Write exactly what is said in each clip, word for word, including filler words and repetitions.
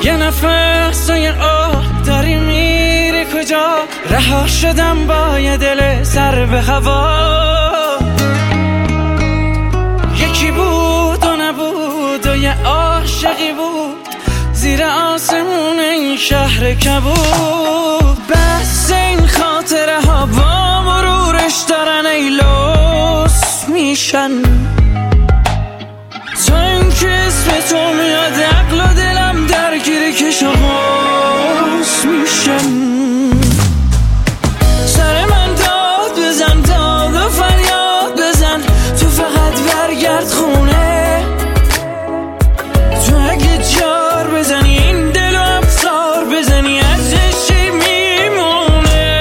یه نفس و یه آه داری میری کجا؟ رها شدم با یه دل سر به هوا. یکی بود و نبود و یه عاشقی بود زیر آسمون این شهر کبود. بس این خاطره ها با مرورش دارن ای لوس میشن. تا این که اسم تو میاد عقل و دلم درگیر کش و قوس میشن. سر من داد بزن، داد و فریاد بزن، تو فقط برگرد خونه. تو اگه جار بزنی این دل و افسار بزنی ازش چی میمونه؟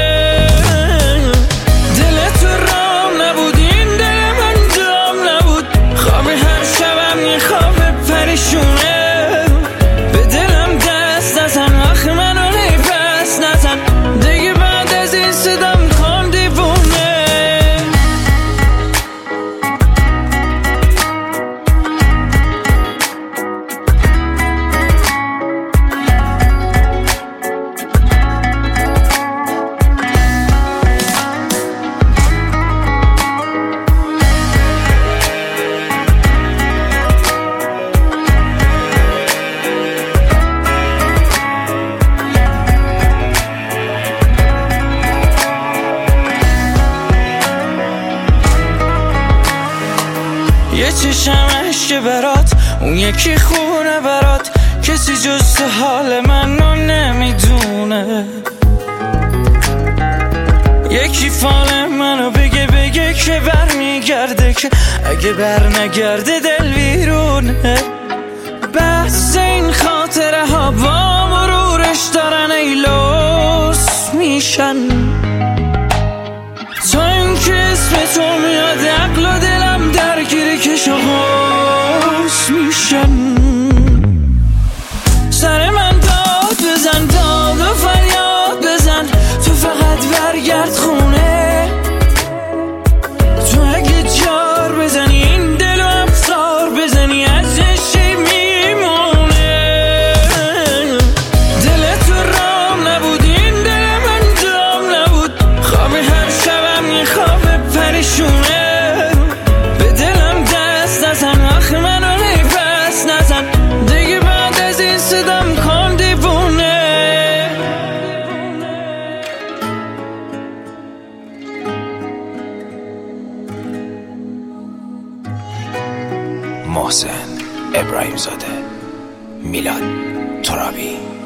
دل تو رام نبود، این دل من جام نبود. خواب هر شبم یه خواب پریشونه. به دلم دست نزن، آخه منو پس نزن دیگه. بعد از این صدام کن دیوونه. یه چشم عشق برات، اون یکی خونه برات. کسی جز تو حال منو نمیدونه. یکی فال منو بگه بگه که بر میگرده، که اگه بر نگرده دل ویرونه. بس این خاطره ها با مرورش دارن ای لوس میشن. تا این که اسم تو میاد عقل و دلم درگیر کش و قوس میشن. سر من داد بزن، داد و فریاد بزن، تو فقط برگرد خونه. تو اگه جار بزنی این دل و افسار بزنی ازش چی میمونه؟ دل تو رام نبود، این دل من جام نبود. خواب هر شبم یه خواب پریشونه. به دلم دست نزن، آخه منو پس نزن دیگه. بعد از این صدام کن دیوونه. محسن ابراهیم زاده، میلاد ترابی.